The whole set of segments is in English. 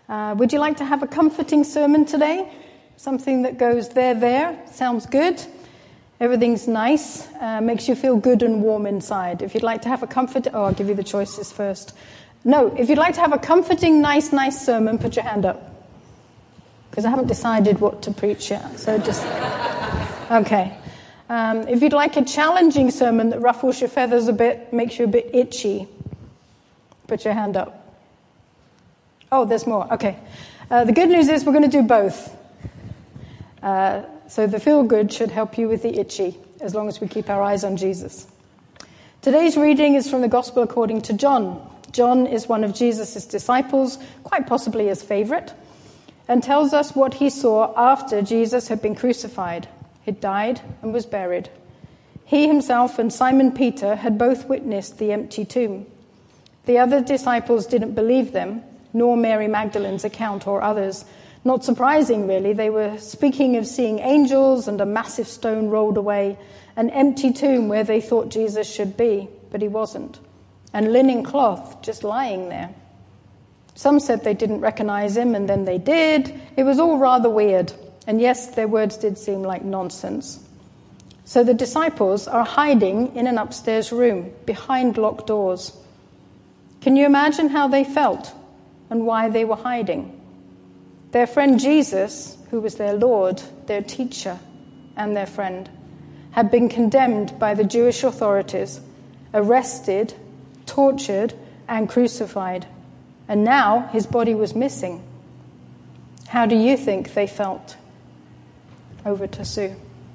Would you like to have a comforting sermon today? Something that goes there, sounds good. Everything's nice, makes you feel good and warm inside. If you'd like to have a I'll give you the choices first. No, if you'd like to have a comforting, nice sermon, put your hand up. Because I haven't decided what to preach yet, so just... Okay. If you'd like a challenging sermon that ruffles your feathers a bit, makes you a bit itchy, put your hand up. Oh, there's more. Okay. The good news is we're going to do both. So the feel good should help you with the itchy, as long as we keep our eyes on Jesus. Today's reading is from the Gospel according to John. John is one of Jesus' disciples, quite possibly his favorite, and tells us what he saw after Jesus had been crucified. He died and was buried. He himself and Simon Peter had both witnessed the empty tomb. The other disciples didn't believe them, nor Mary Magdalene's account or others. Not surprising, really. They were speaking of seeing angels and a massive stone rolled away, an empty tomb where they thought Jesus should be, but he wasn't, and linen cloth just lying there. Some said they didn't recognize him, and then they did. It was all rather weird, and yes, their words did seem like nonsense. So the disciples are hiding in an upstairs room behind locked doors. Can you imagine how they felt and why they were hiding? Their friend Jesus, who was their Lord, their teacher, and their friend, had been condemned by the Jewish authorities, arrested, tortured, and crucified. And now his body was missing. How do you think they felt? Over to Sue.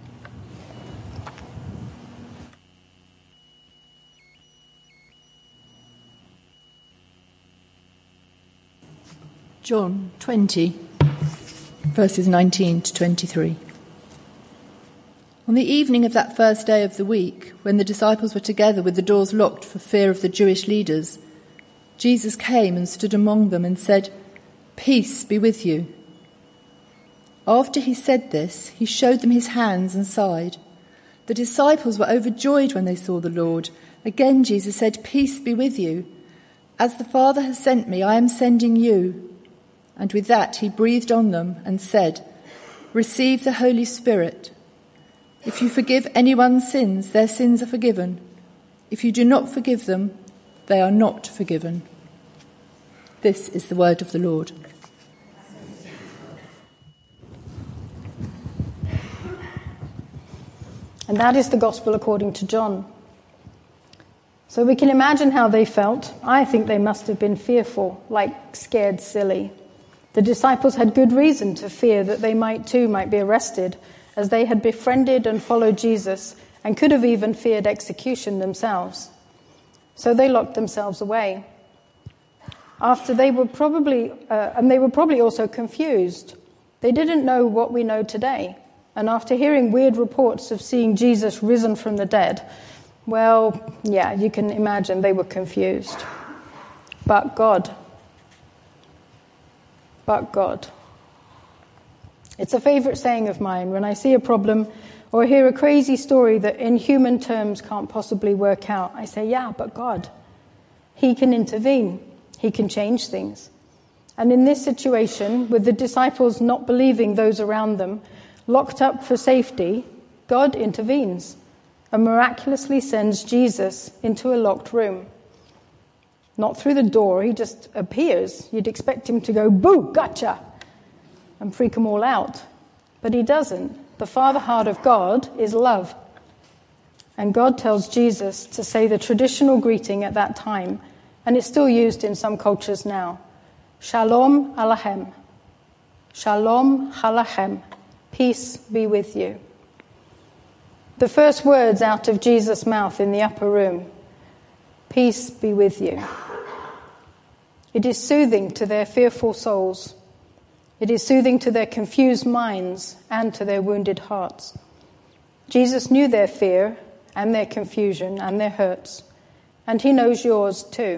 John 20, verses 19 to 23. On the evening of that first day of the week, when the disciples were together with the doors locked for fear of the Jewish leaders, Jesus came and stood among them and said, "Peace be with you." After he said this, he showed them his hands and side. The disciples were overjoyed when they saw the Lord. Again Jesus said, "Peace be with you. As the Father has sent me, I am sending you." And with that he breathed on them and said, "Receive the Holy Spirit. If you forgive anyone's sins, their sins are forgiven. If you do not forgive them, they are not forgiven." This is the word of the Lord. And that is the Gospel according to John. So we can imagine how they felt. I think they must have been fearful, like scared silly. The disciples had good reason to fear that they might be arrested, as they had befriended and followed Jesus and could have even feared execution themselves. So they locked themselves away. They were probably also confused. They didn't know what we know today. And after hearing weird reports of seeing Jesus risen from the dead, well, yeah, you can imagine they were confused. But God. It's a favorite saying of mine. When I see a problem or hear a crazy story that in human terms can't possibly work out, I say, yeah, but God. He can intervene. He can change things. And in this situation, with the disciples not believing those around them, locked up for safety, God intervenes and miraculously sends Jesus into a locked room. Not through the door, he just appears. You'd expect him to go, "Boo, gotcha," and freak them all out. But he doesn't. The Father heart of God is love. And God tells Jesus to say the traditional greeting at that time, and it's still used in some cultures now. Shalom Aleichem. Shalom Aleichem. Peace be with you. The first words out of Jesus' mouth in the upper room. Peace be with you. It is soothing to their fearful souls. It is soothing to their confused minds and to their wounded hearts. Jesus knew their fear and their confusion and their hurts, and he knows yours too.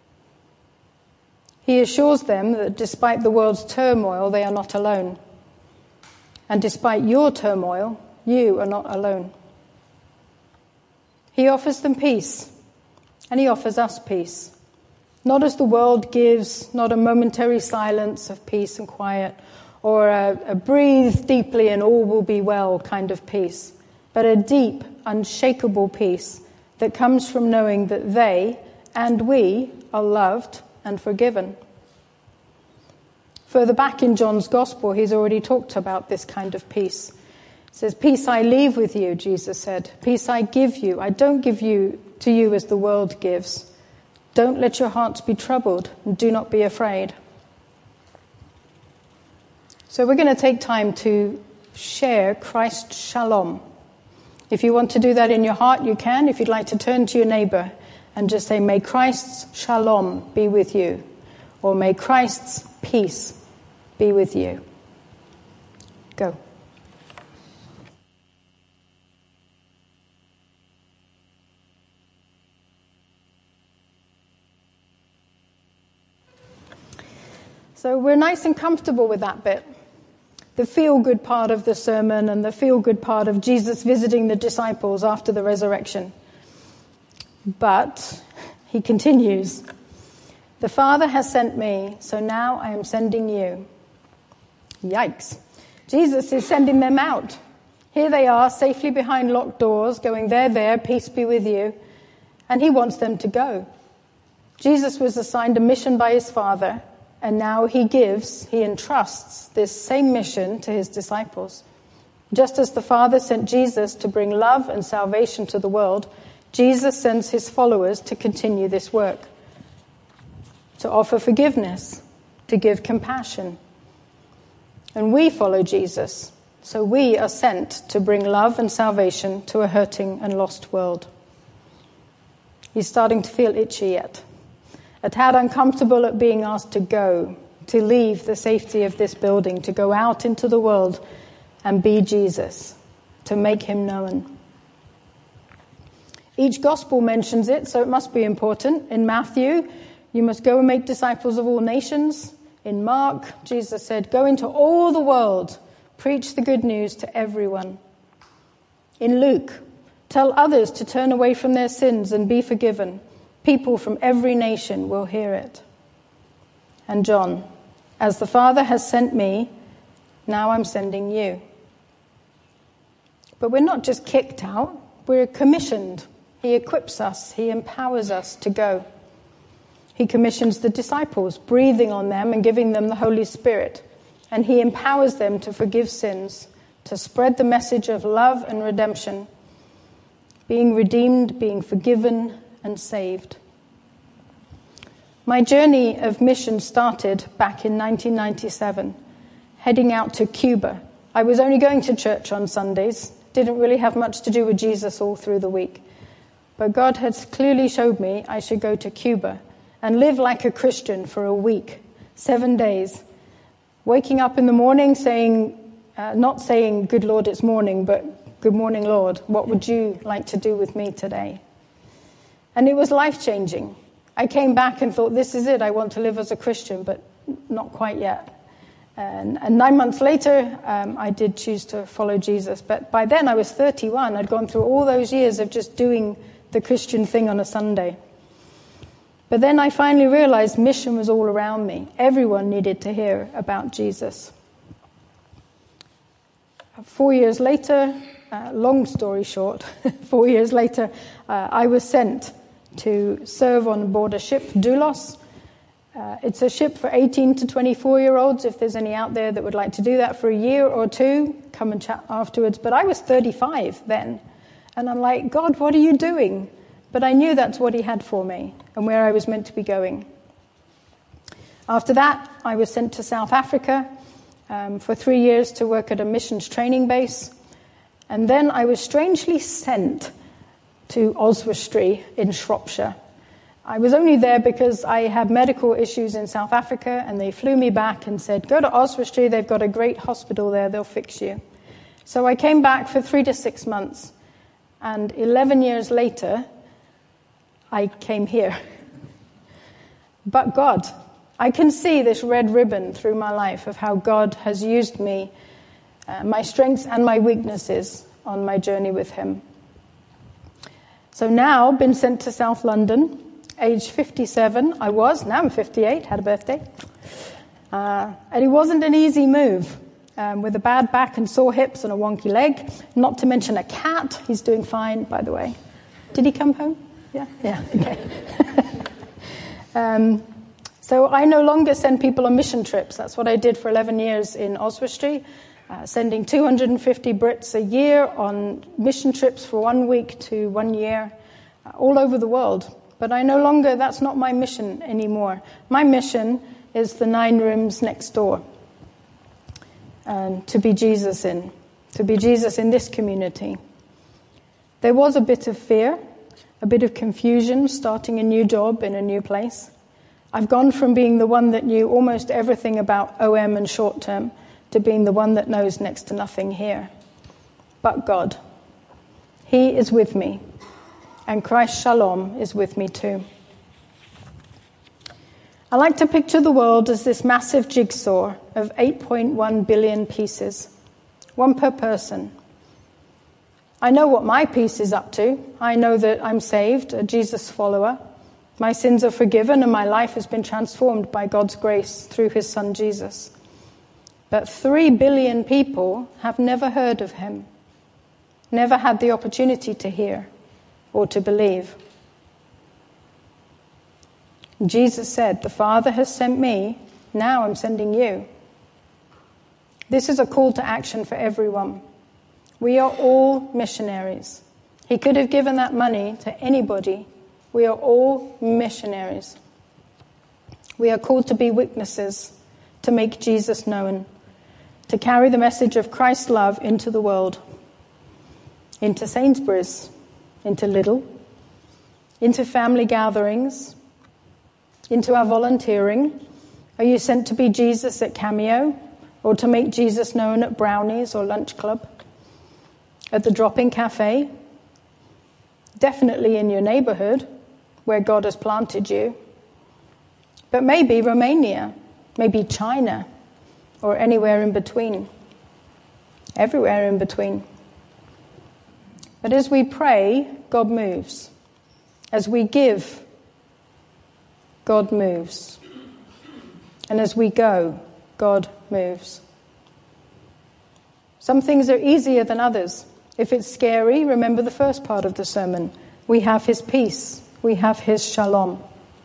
He assures them that despite the world's turmoil, they are not alone. And despite your turmoil, you are not alone. He offers them peace, and he offers us peace. Not as the world gives, not a momentary silence of peace and quiet, or a breathe deeply and all will be well kind of peace, but a deep, unshakable peace that comes from knowing that they and we are loved and forgiven. Further back in John's Gospel, he's already talked about this kind of peace. It says, "Peace I leave with you," Jesus said. "Peace I give you. I don't give you to you as the world gives. Don't let your hearts be troubled, and do not be afraid." So we're going to take time to share Christ's shalom. If you want to do that in your heart, you can. If you'd like to turn to your neighbor and just say, "May Christ's shalom be with you," or "May Christ's peace be with you." Go. So we're nice and comfortable with that bit. The feel-good part of the sermon and the feel-good part of Jesus visiting the disciples after the resurrection. But he continues, "The Father has sent me, so now I am sending you." Yikes. Jesus is sending them out. Here they are, safely behind locked doors, going, there, peace be with you. And he wants them to go. Jesus was assigned a mission by his Father, and now he entrusts this same mission to his disciples. Just as the Father sent Jesus to bring love and salvation to the world, Jesus sends his followers to continue this work, to offer forgiveness, to give compassion. And we follow Jesus, so we are sent to bring love and salvation to a hurting and lost world. He's starting to feel itchy yet. A tad uncomfortable at being asked to go, to leave the safety of this building, to go out into the world and be Jesus, to make him known. Each gospel mentions it, so it must be important. In Matthew, you must go and make disciples of all nations. In Mark, Jesus said, "Go into all the world, preach the good news to everyone." In Luke, tell others to turn away from their sins and be forgiven. People from every nation will hear it. And John, "As the Father has sent me, now I'm sending you." But we're not just kicked out, we're commissioned. He equips us, he empowers us to go. He commissions the disciples, breathing on them and giving them the Holy Spirit. And he empowers them to forgive sins, to spread the message of love and redemption, being redeemed, being forgiven, and saved. My journey of mission started back in 1997, heading out to Cuba. I was only going to church on Sundays, didn't really have much to do with Jesus all through the week. But God had clearly showed me I should go to Cuba and live like a Christian for a week, 7 days. Waking up in the morning saying, not saying, "Good Lord, it's morning," but "Good morning, Lord. What would you like to do with me today?" And it was life-changing. I came back and thought, this is it. I want to live as a Christian, but not quite yet. And 9 months later, I did choose to follow Jesus. But by then I was 31. I'd gone through all those years of just doing the Christian thing on a Sunday. But then I finally realized mission was all around me. Everyone needed to hear about Jesus. 4 years later, long story short, 4 years later, I was sent to serve on board a ship, Doulos. It's a ship for 18 to 24-year-olds. If there's any out there that would like to do that for a year or two, come and chat afterwards. But I was 35 then. And I'm like, "God, what are you doing?" But I knew that's what he had for me and where I was meant to be going. After that, I was sent to South Africa for 3 years to work at a missions training base. And then I was strangely sent to Oswestry in Shropshire. I was only there because I had medical issues in South Africa, and they flew me back and said, "Go to Oswestry, they've got a great hospital there, they'll fix you." So I came back for 3 to 6 months, and 11 years later, I came here. But God, I can see this red ribbon through my life of how God has used me, my strengths and my weaknesses on my journey with him. So now, been sent to South London, age 57. Now I'm 58, had a birthday. And it wasn't an easy move. With a bad back and sore hips and a wonky leg, not to mention a cat. He's doing fine, by the way. Did he come home? Yeah, okay. So I no longer send people on mission trips. That's what I did for 11 years in Oswestry, sending 250 Brits a year on mission trips for 1 week to 1 year, all over the world. But that's not my mission anymore. My mission is the 9 rooms next door. To be Jesus in this community. There was a bit of fear, a bit of confusion starting a new job in a new place. I've gone from being the one that knew almost everything about OM and short term to being the one that knows next to nothing here. But God, He is with me, and Christ's shalom is with me too. I like to picture the world as this massive jigsaw of 8.1 billion pieces, one per person. I know what my piece is up to. I know that I'm saved, a Jesus follower. My sins are forgiven and my life has been transformed by God's grace through His Son Jesus. But 3 billion people have never heard of Him, never had the opportunity to hear or to believe. Jesus said, "The Father has sent me, now I'm sending you." This is a call to action for everyone. We are all missionaries. He could have given that money to anybody. We are all missionaries. We are called to be witnesses, to make Jesus known, to carry the message of Christ's love into the world, into Sainsbury's, into Lidl, into family gatherings, into our volunteering. Are you sent to be Jesus at Cameo, or to make Jesus known at Brownies or Lunch Club? At the Drop-In Cafe? Definitely in your neighborhood, where God has planted you. But maybe Romania, maybe China, or anywhere in between. Everywhere in between. But as we pray, God moves. As we give, God moves. And as we go, God moves. Some things are easier than others. If it's scary, remember the first part of the sermon. We have His peace. We have His shalom.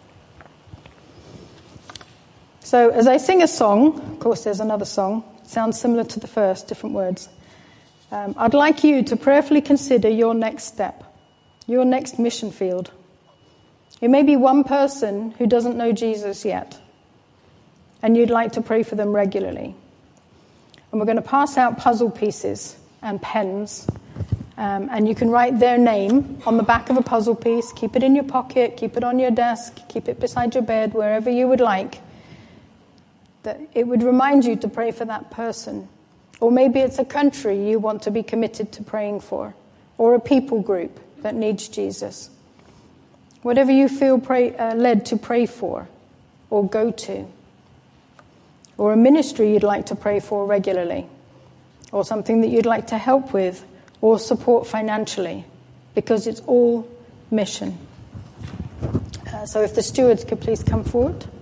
So as I sing a song, of course there's another song, it sounds similar to the first, different words. I'd like you to prayerfully consider your next step, your next mission field. It may be one person who doesn't know Jesus yet, and you'd like to pray for them regularly. And we're going to pass out puzzle pieces and pens, and you can write their name on the back of a puzzle piece, keep it in your pocket, keep it on your desk, keep it beside your bed, wherever you would like. That it would remind you to pray for that person. Or maybe it's a country you want to be committed to praying for, or a people group that needs Jesus. Whatever you feel led to pray for or go to. Or a ministry you'd like to pray for regularly. Or something that you'd like to help with or support financially. Because it's all mission. So if the stewards could please come forward.